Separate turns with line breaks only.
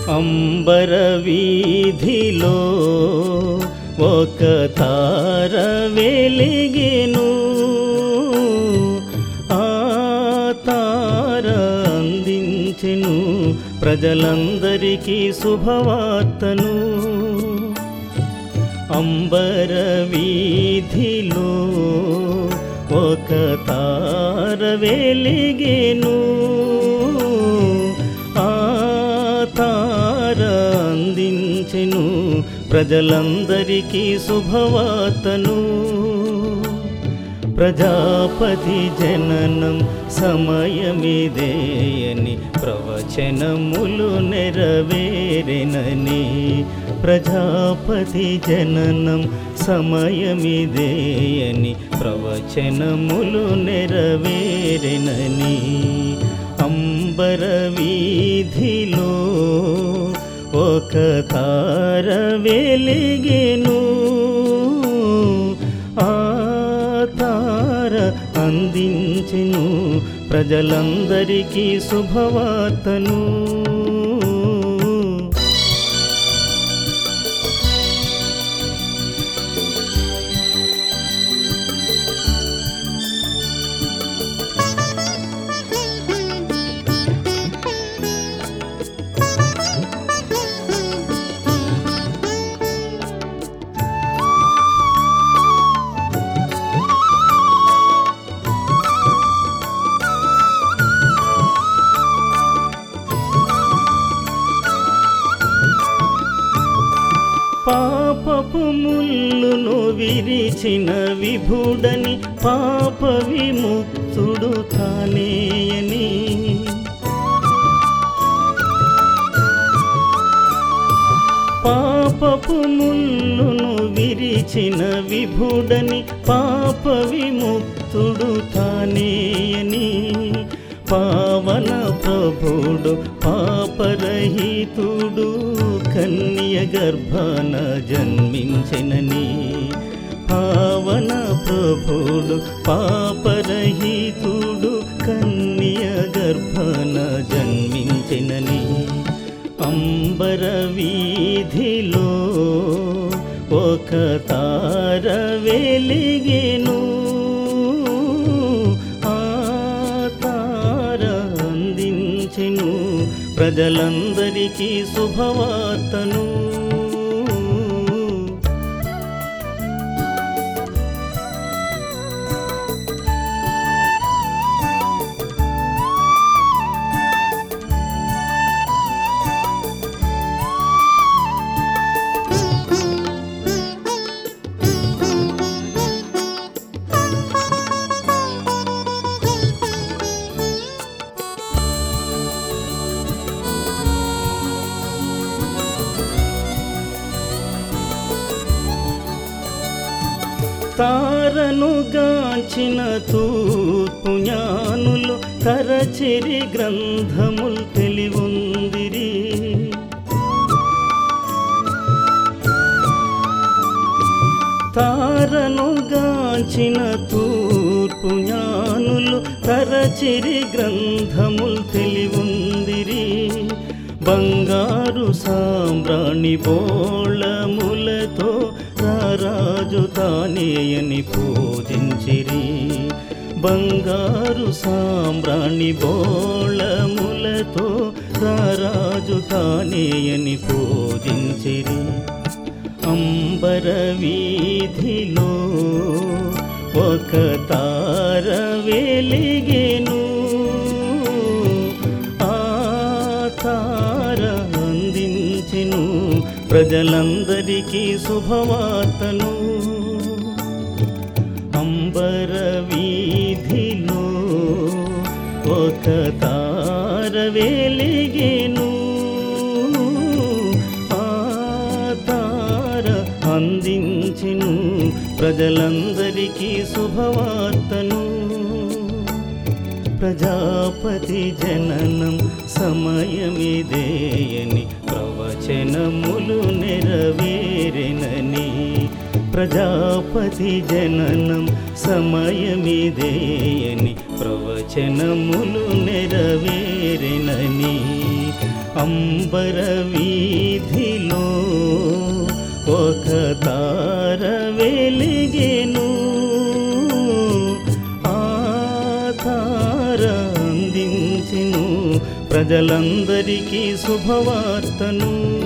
అంబర వీధిలో ఒక తార వెలిగెను. ఆ తార అందించెను ప్రజలందరికీ శుభవార్తను. అంబర వీధిలో ఒక తార వెలిగెను. ఆ తార అందించెను ప్రజలందరికీ శుభవార్తను. ప్రజాపతి జననం సమయమిదేయని ప్రవచనములు నెరవేరెనని. ప్రజాపతి జననం సమయమిదేయని ప్రవచనములు నెరవేరెనని. అంబర వీధిలో ఒక తార వెలిగెను. ఆ తార అందించెను ప్రజలందరికీ శుభవార్తను. పాపపు ముల్లును విరిచిన విభుడని పాప విముక్తుడు తానేయని. పాపపు ముల్లును విరిచిన విభుడని పాప విముక్తుడు తానేయని. పావన ప్రభుడు పాపరహితుడు కన్య గర్భాన జన్మించెనని. పావన ప్రభుడు పాపరహితుడు కన్య గర్భాన జన్మించెనని. అంబర వీధిలో ఒక తార వెలిగెను. ఆ తార అందించెను ప్రజలందరికీ శుభవార్తను. తారను గాంచిన తూర్పు జ్ఞానులు తరచిరి గ్రంథముల్ తెలివుందిరి. తారను గాంచిన తూర్పు జ్ఞానులు తరచిరి గ్రంథముల్ తెలివుందిరి. బంగారు సాంబ్రాణి బోళములతో రాజు తానేయని పూజించిరి. బంగారు సాంబ్రాణి బోళములతో రాజు తానేయని పూజించిరి. అంబర వీధిలో ఒక తార వెలిగెను. ఆ తార అందించెను ప్రజలందరికీ శుభవార్తను. అంబర వీధిలో ఒక తార వెలిగెను. ఆ తార అందించెను ప్రజలందరికీ శుభవార్తను. ప్రజాపతి జననం సమయమిదేయని ప్రవచనములు నెరవేరెనని. ప్రజాపతి జననం సమయమిదేయని ప్రవచనములు నెరవేరెనని. అంబర వీధిలో ఒక తార వెలిగెను. ఆ తార అందించెను ప్రజలందరికీ శుభవార్తను.